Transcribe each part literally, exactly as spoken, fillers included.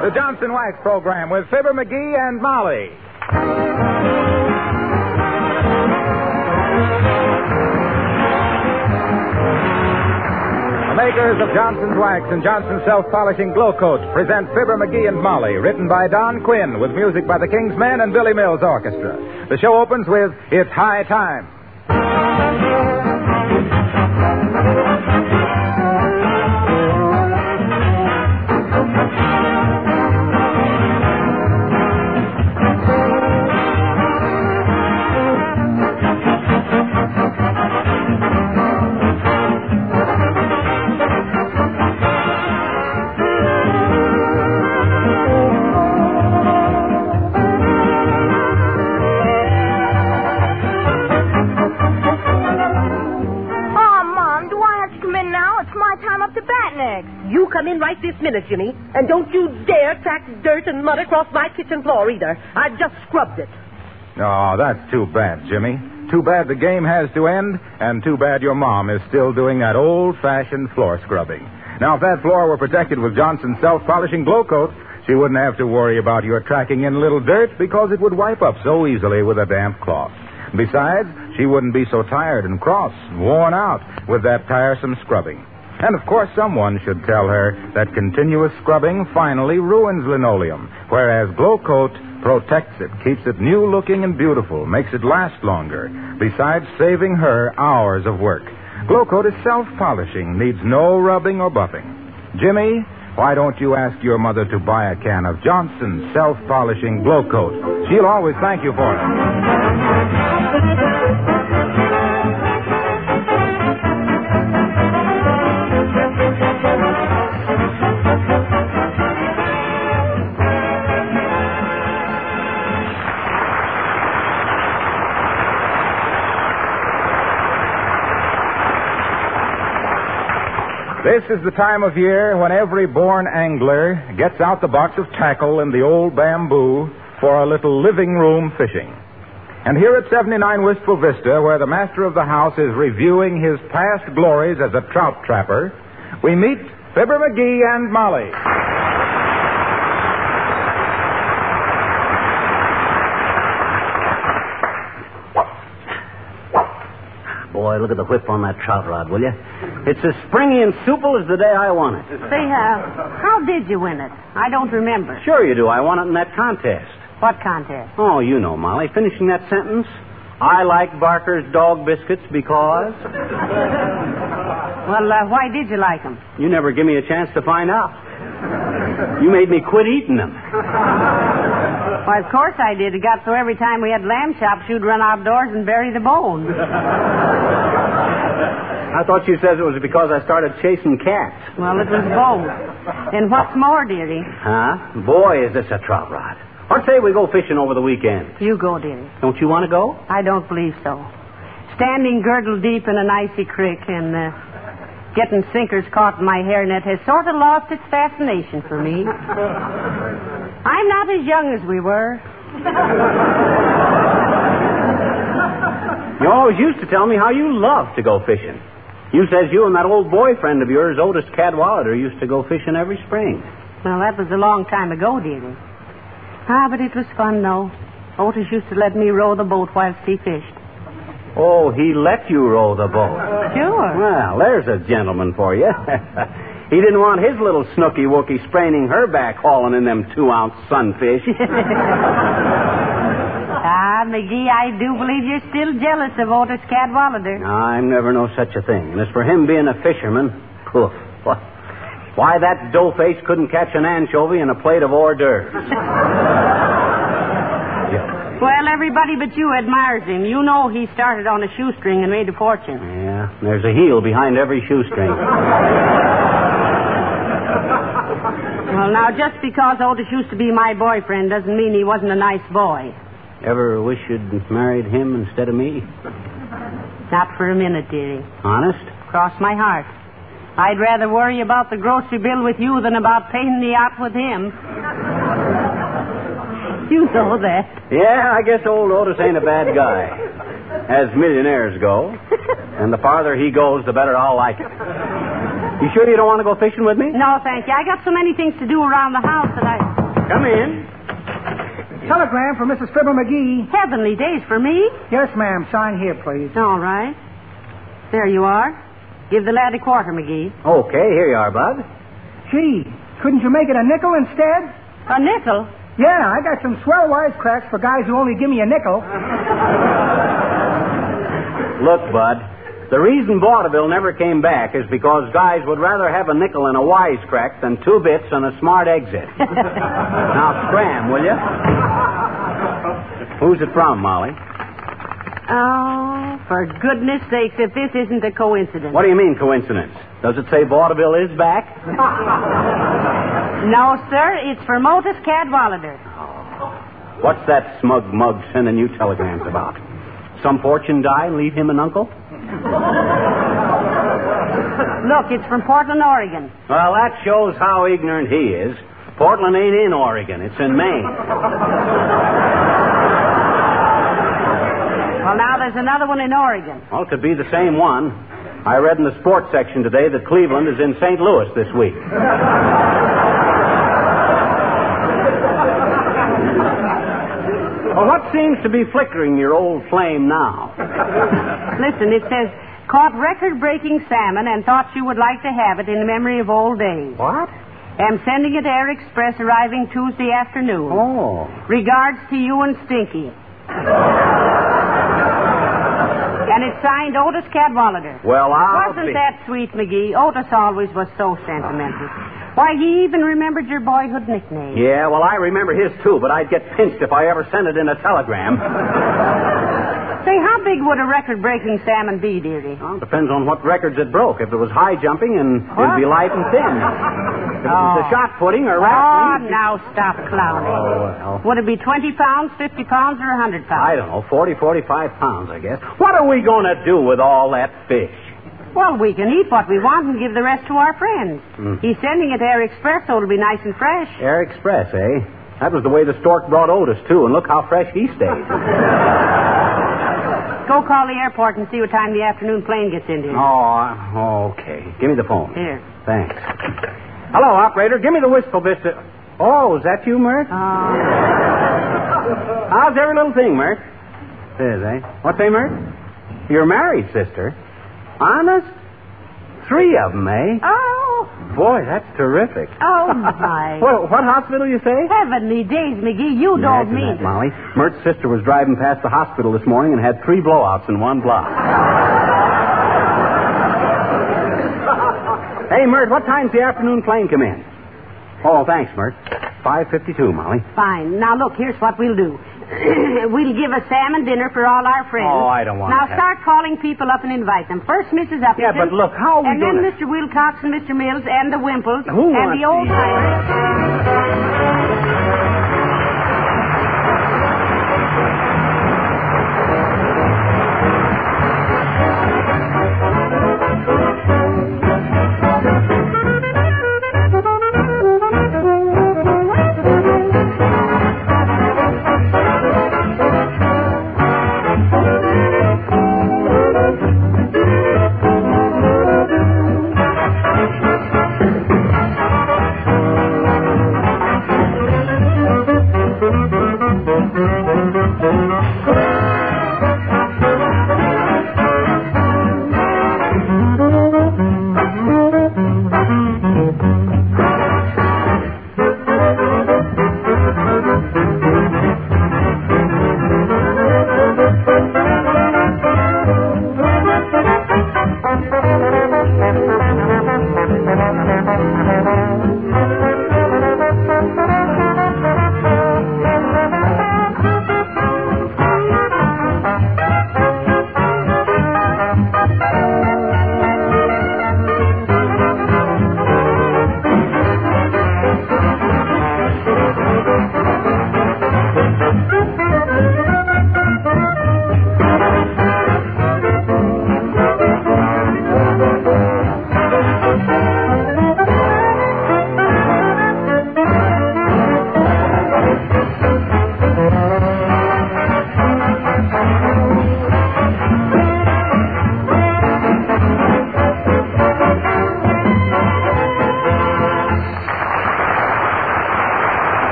The Johnson Wax Program with Fibber McGee and Molly. The makers of Johnson's Wax and Johnson's Self-Polishing Glow Coat present Fibber McGee and Molly, written by Don Quinn, with music by the King's Men and Billy Mills Orchestra. The show opens with It's High Time. You come in right this minute, Jimmy, and don't you dare track dirt and mud across my kitchen floor either. I've just scrubbed it. Oh, that's too bad, Jimmy. Too bad the game has to end, and too bad your mom is still doing that old-fashioned floor scrubbing. Now, if that floor were protected with Johnson's Self-Polishing Glow Coat, she wouldn't have to worry about your tracking in little dirt because it would wipe up so easily with a damp cloth. Besides, she wouldn't be so tired and cross and worn out with that tiresome scrubbing. And, of course, someone should tell her that continuous scrubbing finally ruins linoleum, whereas Glow Coat protects it, keeps it new-looking and beautiful, makes it last longer, besides saving her hours of work. Glow Coat is self-polishing, needs no rubbing or buffing. Jimmy, why don't you ask your mother to buy a can of Johnson's Self-Polishing Glow Coat? She'll always thank you for it. This is the time of year when every born angler gets out the box of tackle and the old bamboo for a little living room fishing. And here at seventy-nine Wistful Vista, where the master of the house is reviewing his past glories as a trout trapper, we meet Fibber McGee and Molly. Boy, look at the whip on that trout rod, will you? It's as springy and supple as the day I won it. Say, uh, how did you win it? I don't remember. Sure you do. I won it in that contest. What contest? Oh, you know, Molly. Finishing that sentence. I like Barker's dog biscuits because... Well, uh, why did you like them? You never give me a chance to find out. You made me quit eating them. Why, of course I did. It got so every time we had lamb chops, you'd run outdoors and bury the bone. I thought you said it was because I started chasing cats. Well, it was both. And what's more, dearie? Huh? Boy, is this a trout rod. Or say we go fishing over the weekend. You go, dearie. Don't you want to go? I don't believe so. Standing girdle deep in an icy creek and uh, getting sinkers caught in my hairnet has sort of lost its fascination for me. I'm not as young as we were. You always used to tell me how you loved to go fishing. You says you and that old boyfriend of yours, Otis Cadwallader, used to go fishing every spring. Well, that was a long time ago, dearie. Ah, but it was fun, though. Otis used to let me row the boat whilst he fished. Oh, he let you row the boat? Sure. Well, there's a gentleman for you. He didn't want his little snooky wookie spraining her back hauling in them two-ounce sunfish. Ah, McGee, I do believe you're still jealous of Otis Cadwallader. I'm never no such a thing. And as for him being a fisherman, poof. Why, that dough-face couldn't catch an anchovy in a plate of hors d'oeuvres. Well, everybody but you admires him. You know he started on a shoestring and made a fortune. Yeah, there's a heel behind every shoestring. Well, now, just because Otis used to be my boyfriend doesn't mean he wasn't a nice boy. Ever wish you'd married him instead of me? Not for a minute, dearie. Honest? Cross my heart. I'd rather worry about the grocery bill with you than about paying the yacht with him. You know that. Yeah, I guess old Otis ain't a bad guy. As millionaires go. And the farther he goes, the better I'll like it. You sure you don't want to go fishing with me? No, thank you. I got so many things to do around the house that I... Come in. Telegram for Missus Fibber McGee. Heavenly days for me. Yes, ma'am. Sign here, please. All right. There you are. Give the lad a quarter, McGee. Okay, here you are, Bud. Gee, couldn't you make it a nickel instead? A nickel? Yeah, I got some swell wisecracks for guys who only give me a nickel. Look, Bud, the reason vaudeville never came back is because guys would rather have a nickel and a wisecrack than two bits and a smart exit. Now, scram, will you? Who's it from, Molly? Oh, for goodness sakes, if this isn't a coincidence. What do you mean, coincidence? Does it say vaudeville is back? No, sir. It's for Motus Cadwallader. What's that smug mug sending you telegrams about? Some fortune die and leave him an uncle? Look, it's from Portland, Oregon. Well, that shows how ignorant he is. Portland ain't in Oregon. It's in Maine. Well, now there's another one in Oregon. Well, it could be the same one. I read in the sports section today that Cleveland is in Saint Louis this week. Well, what seems to be flickering your old flame now? Listen, it says, caught record-breaking salmon and thought you would like to have it in memory of old days. What? Am sending it Air Express arriving Tuesday afternoon. Oh. Regards to you and Stinky. And it's signed Otis Cadwallader. Well, I'll Wasn't be... that sweet, McGee? Otis always was so sentimental. Why, he even remembered your boyhood nickname. Yeah, well, I remember his, too, but I'd get pinched if I ever sent it in a telegram. Say, how big would a record-breaking salmon be, dearie? Well, depends on what records it broke. If it was high jumping, and it'd be light and thin. If it was Oh. the shot putting or Oh, wrestling... now stop clowning. Oh, well. Would it be twenty pounds, fifty pounds, or one hundred pounds? I don't know, forty, forty-five pounds, I guess. What are we going to do with all that fish? Well, we can eat what we want and give the rest to our friends. Mm. He's sending it Air Express, so it'll be nice and fresh. Air Express, eh? That was the way the stork brought Otis, too, and look how fresh he stayed. Go call the airport and see what time the afternoon plane gets in here. Oh, okay. Give me the phone. Here. Thanks. Hello, operator. Give me the wistful vista. Oh, is that you, Mert? Oh. How's every little thing, Mert? It is, eh? What say, Mert? You're married, sister. Honest? Three of them, eh? Oh. Boy, that's terrific. Oh, my. Well, what hospital, you say? Heavenly days, McGee. You don't Imagine mean that, Molly. Mert's sister was driving past the hospital this morning and had three blowouts in one block. Hey, Mert, what time's the afternoon plane come in? Oh, thanks, Mert. five fifty-two, Molly. Fine. Now, look, here's what we'll do. We'll give a salmon dinner for all our friends. Oh, I don't want Now, that. start calling people up and invite them. First, Missus Uppington. Yeah, but look, how are we And then gonna- Mister Wilcox and Mister Mills and the Wimples. Who and wants the old these? timers.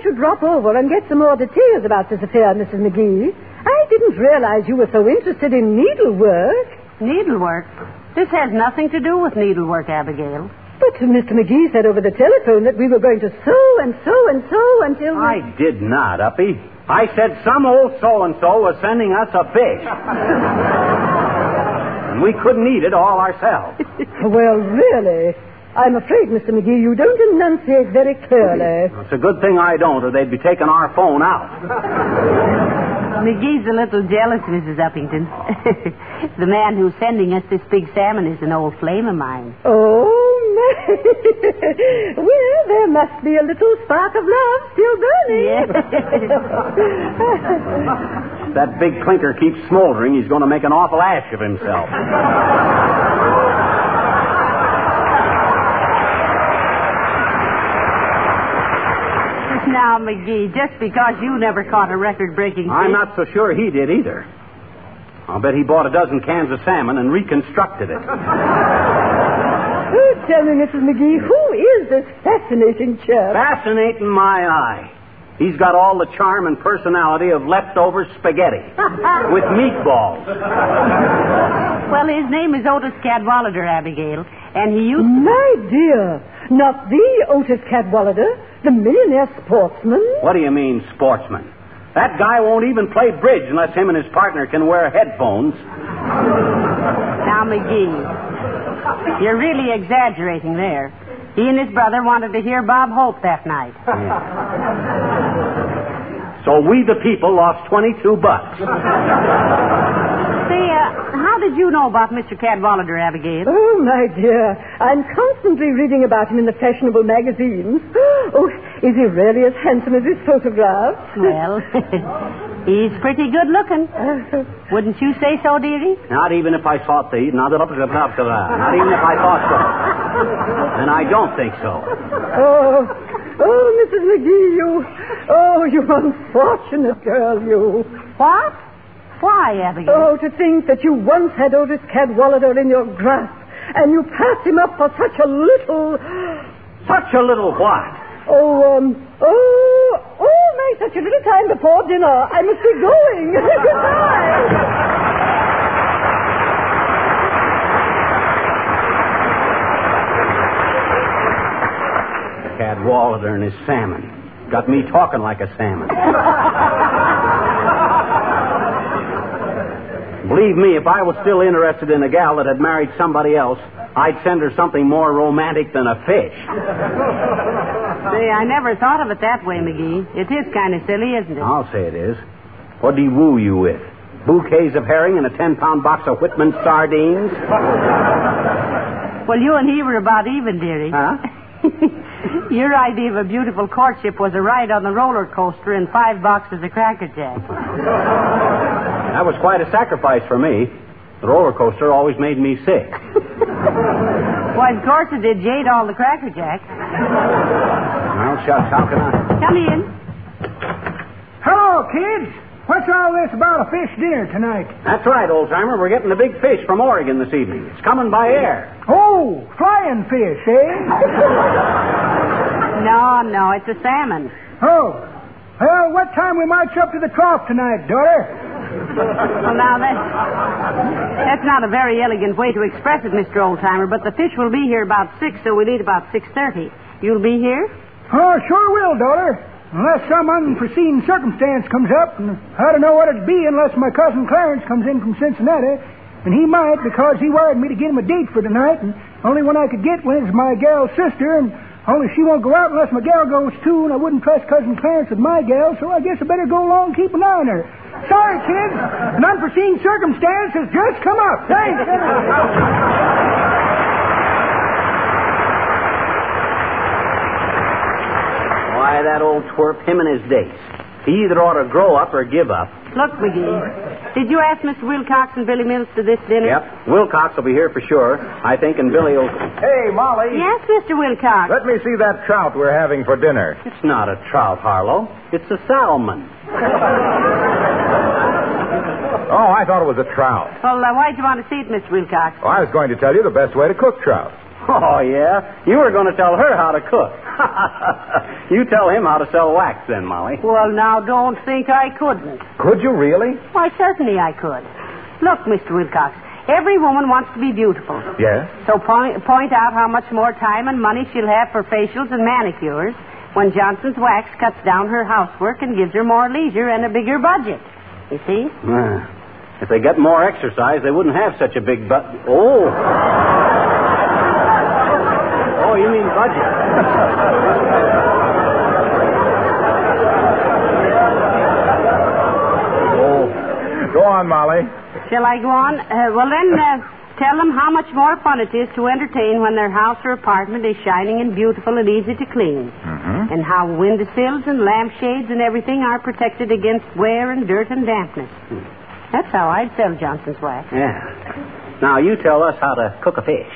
should drop over and get some more details about this affair, Missus McGee. I didn't realize you were so interested in needlework. Needlework? This has nothing to do with needlework, Abigail. But Mister McGee said over the telephone that we were going to sew and sew and sew until... We... I did not, Uppy. I said some old so-and-so was sending us a fish. And we couldn't eat it all ourselves. Well, really, I'm afraid, Mister McGee, you don't enunciate very clearly. It's a good thing I don't, or they'd be taking our phone out. McGee's a little jealous, Missus Uppington. The man who's sending us this big salmon is an old flame of mine. Oh, my. Well, there must be a little spark of love still burning. Yes. That big clinker keeps smoldering. He's going to make an awful ash of himself. Now, McGee, just because you never caught a record-breaking fish... I'm not so sure he did either. I'll bet he bought a dozen cans of salmon and reconstructed it. Oh, tell me, Missus McGee, who is this fascinating chap? Fascinating my eye. He's got all the charm and personality of leftover spaghetti with meatballs. Well, his name is Otis Cadwallader, Abigail, and he used to... My dear, not the Otis Cadwallader, the millionaire sportsman. What do you mean, sportsman? That guy won't even play bridge unless him and his partner can wear headphones. Now, McGee, you're really exaggerating there. He and his brother wanted to hear Bob Hope that night. Yeah. So we, the people, lost twenty-two bucks. Say, uh, how did you know about Mister Cadwallader, Abigail? Oh, my dear, I'm constantly reading about him in the fashionable magazines. Oh, is he really as handsome as his photographs? Well, he's pretty good looking. Wouldn't you say so, dearie? Not even if I thought the... Not even if I thought so. And I don't think so. Oh, oh, Missus McGee, you... Oh, you unfortunate girl, you. What? Why, Abigail? Oh, to think that you once had Otis Cadwallader in your grasp, and you passed him up for such a little... Such a little what? Oh, um... Oh, oh, my, such a little time before dinner. I must be going. Goodbye. Cadwallader and his salmon. Got me talking like a salmon. Believe me, if I was still interested in a gal that had married somebody else, I'd send her something more romantic than a fish. Say, I never thought of it that way, McGee. It is kind of silly, isn't it? I'll say it is. What'd he woo you with? Bouquets of herring and a ten-pound box of Whitman sardines? Well, you and he were about even, dearie. Huh? Your idea of a beautiful courtship was a ride on the roller coaster and five boxes of Cracker Jack. That was quite a sacrifice for me. The roller coaster always made me sick. Why, of course it did. You ate all the Cracker Jack. Well, shucks, how can I... Come in. Hello, kids. What's all this about a fish dinner tonight? That's right, old-timer. We're getting a big fish from Oregon this evening. It's coming by air. Oh, flying fish, eh? No, no, it's a salmon. Oh. Well, what time we march up to the trough tonight, daughter? Well, now, that's, that's not a very elegant way to express it, Mister Oldtimer, but the fish will be here about six, so we'll eat about six thirty. You'll be here? Oh, sure will, daughter. Unless some unforeseen circumstance comes up, and I don't know what it'd be unless my cousin Clarence comes in from Cincinnati. And he might, because he wired me to get him a date for tonight, and only one I could get was my gal's sister, and only she won't go out unless my gal goes too, and I wouldn't trust Cousin Clarence with my gal, so I guess I better go along and keep an eye on her. Sorry, kids. An unforeseen circumstance has just come up. Thanks. Why, that old twerp, him and his dates. He either ought to grow up or give up. Look, McGee, did you ask Mister Wilcox and Billy Mills to this dinner? Yep. Wilcox will be here for sure, I think, and Billy will... Hey, Molly. Yes, Mister Wilcox. Let me see that trout we're having for dinner. It's not a trout, Harlow. It's a salmon. Oh, I thought it was a trout. Well, uh, why'd you want to see it, Mister Wilcox? Well, I was going to tell you the best way to cook trout. Oh, yeah? You were going to tell her how to cook. You tell him how to sell wax then, Molly. Well, now, don't think I couldn't. Could you really? Why, certainly I could. Look, Mister Wilcox, every woman wants to be beautiful. Yes? So point, point out how much more time and money she'll have for facials and manicures when Johnson's Wax cuts down her housework and gives her more leisure and a bigger budget. You see? Uh, if they get more exercise, they wouldn't have such a big butt. Oh. Oh, you mean budget. Oh. Go on, Molly. Shall I go on? Uh, well, then, uh, tell them how much more fun it is to entertain when their house or apartment is shining and beautiful and easy to clean. Mm-hmm. And how windowsills and lampshades and everything are protected against wear and dirt and dampness. That's how I'd sell Johnson's Wax. Yeah. Now, you tell us how to cook a fish.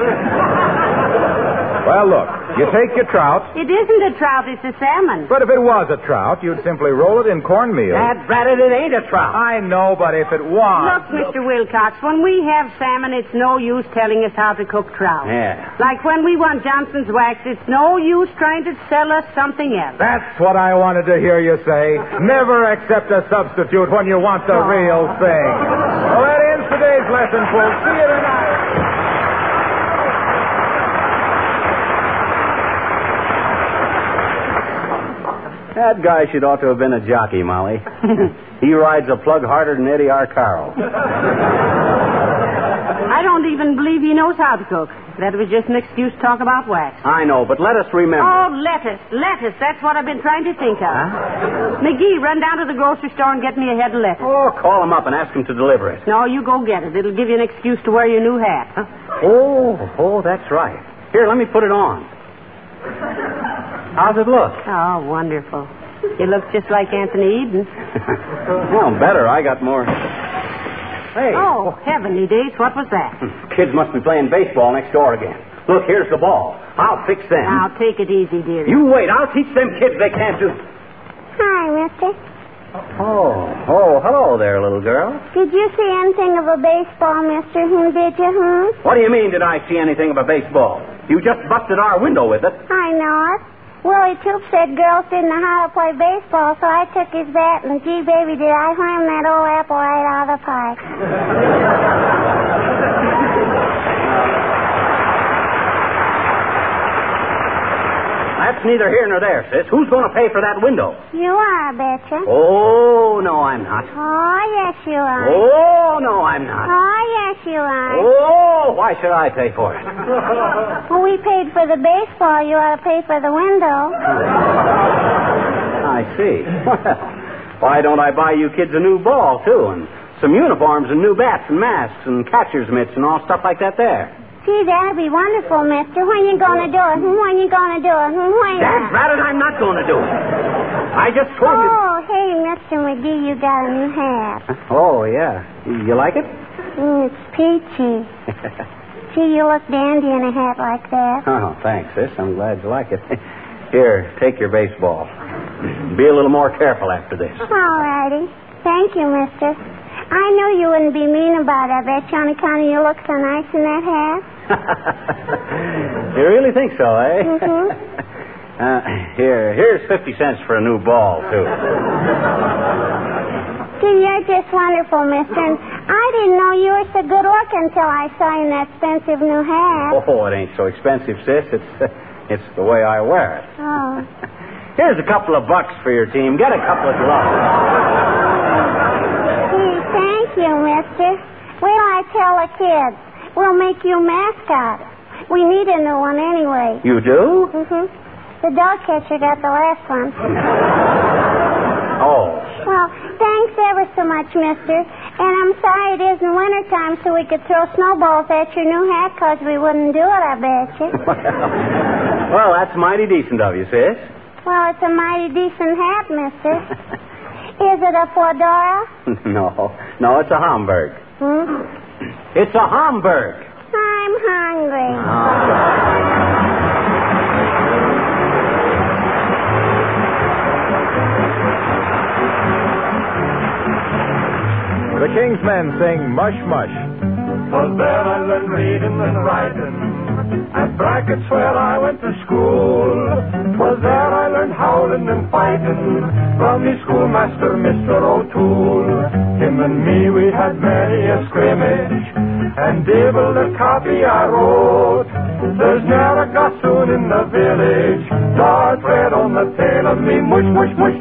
Well, look, you take your trout. It isn't a trout, it's a salmon. But if it was a trout, you'd simply roll it in cornmeal. Dad, ratted it ain't a trout. I know, but if it was... Look, Mister Wilcox, when we have salmon, it's no use telling us how to cook trout. Yeah. Like when we want Johnson's Wax, it's no use trying to sell us something else. That's what I wanted to hear you say. Never accept a substitute when you want the real thing. Well, that ends today's lesson, folks. See you tonight. That guy should ought to have been a jockey, Molly. He rides a plug harder than Eddie Arcaro. I don't even believe he knows how to cook. That was just an excuse to talk about wax. I know, but let us remember. Oh, lettuce, lettuce. That's what I've been trying to think of. Huh? McGee, run down to the grocery store and get me a head of lettuce. Oh, call him up and ask him to deliver it. No, you go get it. It'll give you an excuse to wear your new hat. Huh? Oh, oh, that's right. Here, let me put it on. How's it look? Oh, wonderful. You look just like Anthony Eden. Well, better. I got more. Hey. Oh, heavenly days. What was that? Kids must be playing baseball next door again. Look, here's the ball. I'll fix them. Now, take it easy, dearie. You wait. I'll teach them kids they can't do... Hi, mister. Oh, oh, hello there, little girl. Did you see anything of a baseball, mister? Hmm, did you, hmm? What do you mean, did I see anything of a baseball? You just busted our window with it. I know it. Willie Toop said girls didn't know how to play baseball, so I took his bat, and gee, baby, did I wham that old apple right out of the park. That's neither here nor there, sis. Who's going to pay for that window? You are, I betcha. Oh, no, I'm not. Oh, yes, you are. Oh, no, I'm not. Oh, yes, you are. Oh, why should I pay for it? Well, we paid for the baseball. You ought to pay for the window. I see. Why don't I buy you kids a new ball, too, and some uniforms and new bats and masks and catcher's mitts and all stuff like that there? Gee, that'd be wonderful, mister. When you going to do it? When you going to do it? When? That's right, I'm not going to do it. I just told you. Oh, hey, Mister McGee, you got a new hat. Oh, yeah. You like it? Mm, it's peachy. Gee, you look dandy in a hat like that. Oh, thanks, sis. I'm glad you like it. Here, take your baseball. Be a little more careful after this. All righty. Thank you, mister. I know you wouldn't be mean about it, I bet you, on account of you look so nice in that hat. You really think so, eh? Mm-hmm. uh, here, here's fifty cents for a new ball, too. Gee, you're just wonderful, mister. And I didn't know you were so good looking until I saw you in that expensive new hat. Oh, it ain't so expensive, sis. It's, uh, it's the way I wear it. Oh. Here's a couple of bucks for your team. Get a couple of gloves. Gee, thank you, mister. Wait till I tell the kids. We'll make you mascot. We need a new one anyway. You do? Mm-hmm. The dog catcher got the last one. Oh. Well, thanks ever so much, mister. And I'm sorry it isn't wintertime so we could throw snowballs at your new hat because we wouldn't do it, I bet you. Well, that's mighty decent of you, sis. Well, it's a mighty decent hat, mister. Is it a fedora? No. No, it's a Hamburg. Hmm? It's a Hamburg. I'm hungry. The King's Men sing Mush Mush. 'Twas there I learned reading and writing, at brackets where I went to school. 'Twas there I learned howling and fighting, from me schoolmaster, Mister O'Toole. Him and me, we had many a scrimmage, and devil the copy I wrote. There's ne'er a gossoon in the village, dark red on the tail of me, mush, mush, mush,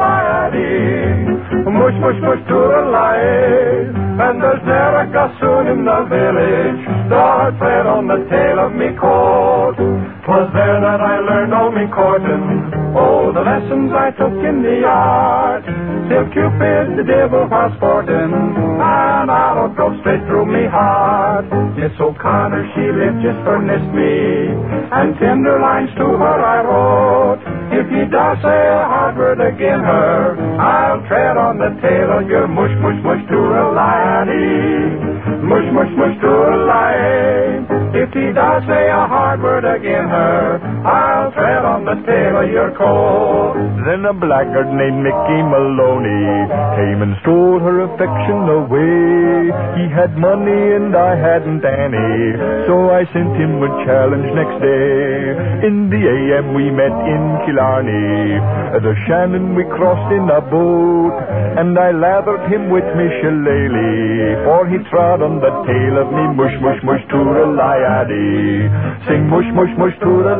toodle-lie-dee. Mush, mush, mush, toodle-lie. And there's ne'er a gossoon in the village, dark red on the tail of me coat. 'Twas there that I learned all me courting, oh, the lessons I took in the art. Till Cupid, the devil, was sporting, and arrow drove straight through me heart. Yes, O'Connor, she lived just for nest me, and tender lines to her I wrote. If ye dare say a hard word agin her, I'll tread on the tail of your mush, mush, mush, toodle-lie-dee. Mush, mush, mush, toodle-lie. If ye dare say a hard word agin her, I'll tread on the tail of your coat. Then a blackguard named Mickey Maloney came and stole her affection away. He had money and I hadn't any, so I sent him a challenge next day. In the A M we met in Killarney, the Shannon we crossed in a boat, and I lathered him with me shillelagh, for he trod on the tail of me, mush, mush, mush, toodle-lie-dee. Sing mush, mush, mush,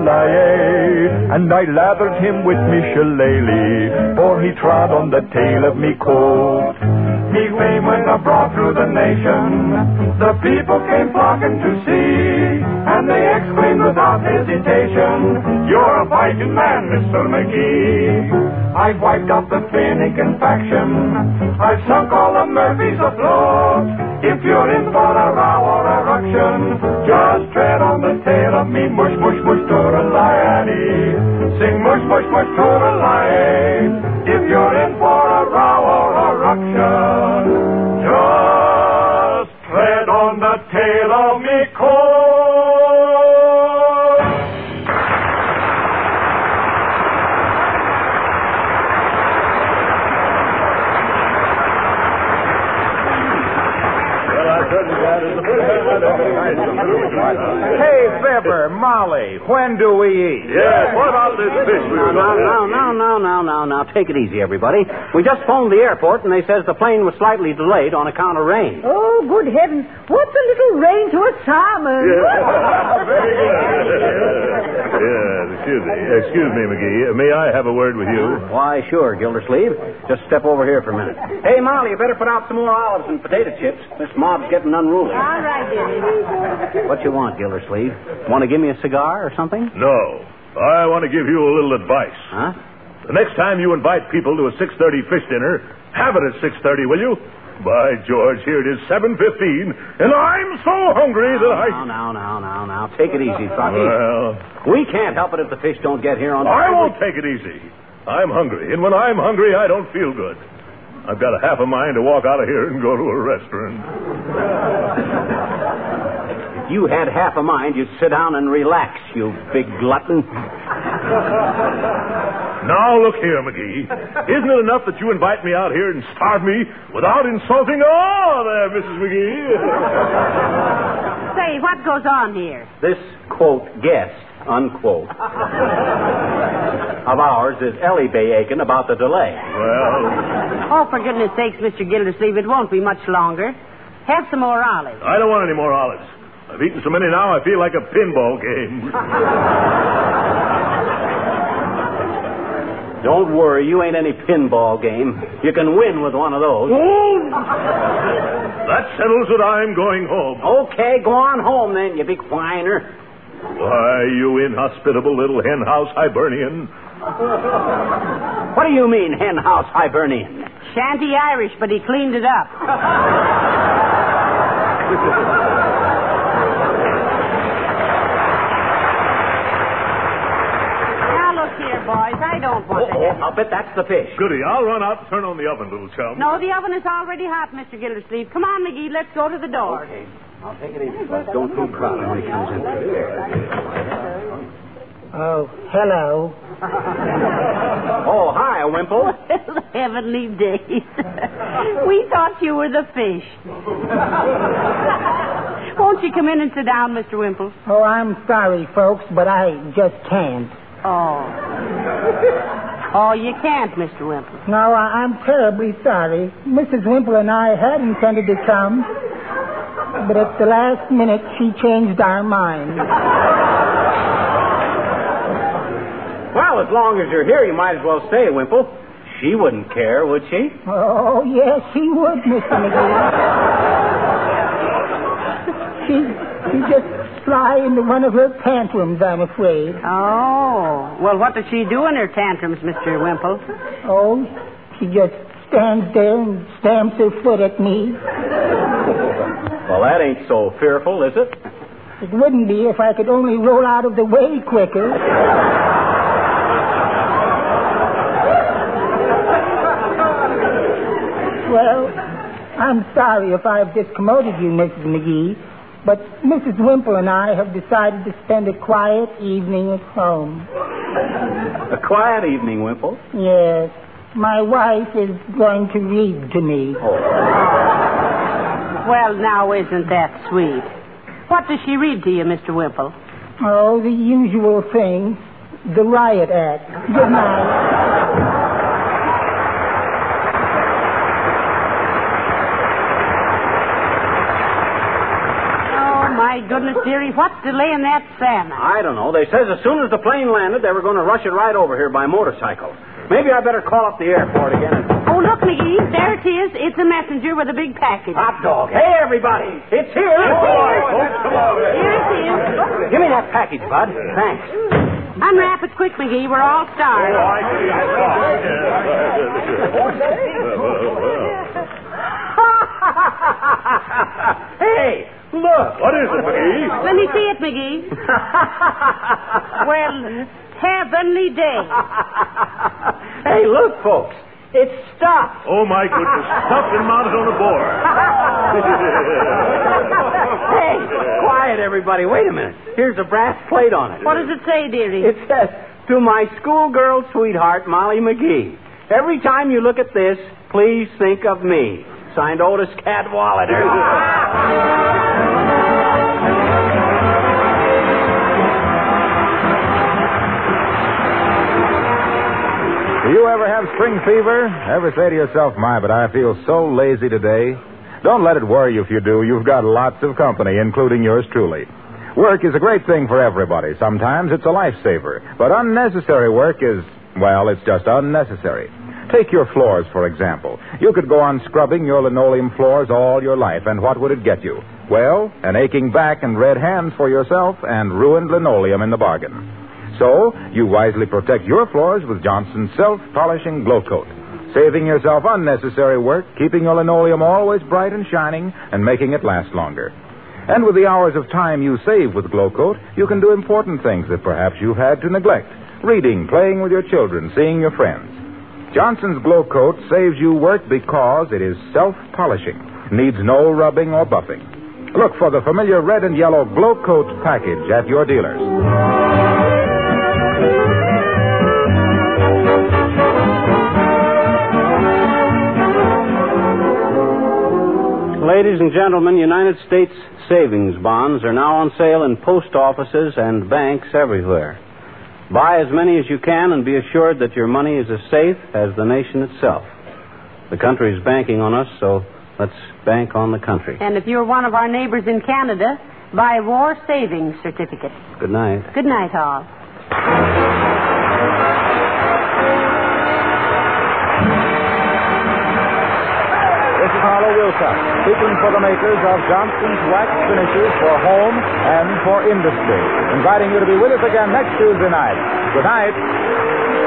toodle-lie, and I lathered him with me shillelagh, for he trod on the tail of me coat. Me fame went abroad through the nation, the people came flocking to see, and they exclaimed without hesitation, "You're a fighting man, Mister McGee." I've wiped out the Finnegan faction, I've sunk all the Murphys afloat. If you're in for a row or a ruction, just tread on the tail of me, mush, mush, mush, toodle-lie-dee. Sing mush, mush, mush, toodle-lie. If you're in for a row or a ruction, just tread on the tail of me, coat. Hey, Fibber, Molly, when do we eat? Yes, what about this fish we were Now, talking now, about? now, now, now, now, now, take it easy, everybody. We just phoned the airport, and they says the plane was slightly delayed on account of rain. Oh, good heavens. What's a little rain to a salmon? Very good. Yes, excuse me. Excuse me, McGee. May I have a word with you? Why, sure, Gildersleeve. Just step over here for a minute. Hey, Molly, you better put out some more olives and potato chips. This mob's getting unruly. All right, dearie. What you want, Gildersleeve? Want to give me a cigar or something? No. I want to give you a little advice. Huh? The next time you invite people to a six thirty fish dinner, have it at six thirty, will you? By George, here it is seven fifteen, and I'm so hungry that I... Now, now, now, now, now. Take it easy, Froggy. Well, We can't help it if the fish don't get here on time. I won't take it easy. I'm hungry, and when I'm hungry, I don't feel good. I've got a half a mind to walk out of here and go to a restaurant. If you had half a mind, you'd sit down and relax, you big glutton. Now, look here, McGee. Isn't it enough that you invite me out here and starve me without insulting... Oh, there, Missus McGee. Say, what goes on here? This, quote, guest, unquote, of ours is Ellie Bay Aiken about the delay. Well... Oh, for goodness sakes, Mister Gildersleeve, it won't be much longer. Have some more olives. I don't want any more olives. I've eaten so many now, I feel like a pinball game. Don't worry, you ain't any pinball game. You can win with one of those. That settles it. I'm going home. Okay, go on home then, you big whiner. Why, you inhospitable little henhouse Hibernian. What do you mean, henhouse Hibernian? Shanty Irish, but he cleaned it up. Now, look here, boys. I don't want Oh, to oh, have... I'll bet that's the fish. Goody, I'll run out and turn on the oven, little chum. No, the oven is already hot, Mister Gildersleeve. Come on, McGee, let's go to the door. Okay. I'll take it easy, but don't too crowded when he comes in. Oh, hello. Oh, hi, Wimple. Heavenly days. We thought you were the fish. Won't you come in and sit down, Mister Wimple? Oh, I'm sorry, folks, but I just can't. Oh. Oh, you can't, Mister Wimple. No, I- I'm terribly sorry. Missus Wimple and I had intended to come, but at the last minute, she changed our minds. Well, as long as you're here, you might as well stay, Wimple. She wouldn't care, would she? Oh, yes, she would, Mister McGee. She, she just fly into one of her tantrums, I'm afraid. Oh. Well, what does she do in her tantrums, Mister Wimple? Oh, she just stands there and stamps her foot at me. Well, that ain't so fearful, is it? It wouldn't be if I could only roll out of the way quicker. Well, I'm sorry if I've discommoded you, Missus McGee, but Missus Wimple and I have decided to spend a quiet evening at home. A quiet evening, Wimple? Yes. My wife is going to read to me. Oh. Well, now, isn't that sweet? What does she read to you, Mister Wimple? Oh, the usual thing. The Riot Act. Good night. My goodness, dearie, what's delaying that salmon? I don't know. They says as soon as the plane landed, they were going to rush it right over here by motorcycle. Maybe I better call up the airport again. And... Oh, look, McGee, there it is. It's a messenger with a big package. Hot dog. Hey, everybody. It's here. Come on, folks. Come on. Here it is. Give me that package, Bud. Thanks. Unwrap it quick, McGee. We're all starved. Oh, I see. Hey, look. What is it, McGee? Let me see it, McGee. Well, heavenly day. Hey, look, folks. It's stuffed. Oh, my goodness. Stuffed and mounted on a board. Hey, quiet, everybody. Wait a minute. Here's a brass plate on it. What does it say, dearie? It says, to my schoolgirl sweetheart, Molly McGee. Every time you look at this, please think of me. Signed Otis Cadwallader. Do you ever have spring fever? Ever say to yourself, my, but I feel so lazy today? Don't let it worry you if you do. You've got lots of company, including yours truly. Work is a great thing for everybody. Sometimes it's a lifesaver. But unnecessary work is, well, it's just unnecessary. Take your floors, for example. You could go on scrubbing your linoleum floors all your life, and what would it get you? Well, an aching back and red hands for yourself and ruined linoleum in the bargain. So, you wisely protect your floors with Johnson's Self-Polishing Glow Coat, saving yourself unnecessary work, keeping your linoleum always bright and shining, and making it last longer. And with the hours of time you save with Glow Coat, you can do important things that perhaps you've had to neglect. Reading, playing with your children, seeing your friends. Johnson's Glow Coat saves you work because it is self-polishing, needs no rubbing or buffing. Look for the familiar red and yellow Glow Coat package at your dealers. Ladies and gentlemen, United States savings bonds are now on sale in post offices and banks everywhere. Buy as many as you can and be assured that your money is as safe as the nation itself. The country is banking on us, so let's bank on the country. And if you're one of our neighbors in Canada, buy War Savings Certificate. Good night. Good night, all. This is Harlow Wilcox, speaking for the makers of Johnson's Wax Finishes for home and for industry, inviting you to be with us again next Tuesday night. Good night.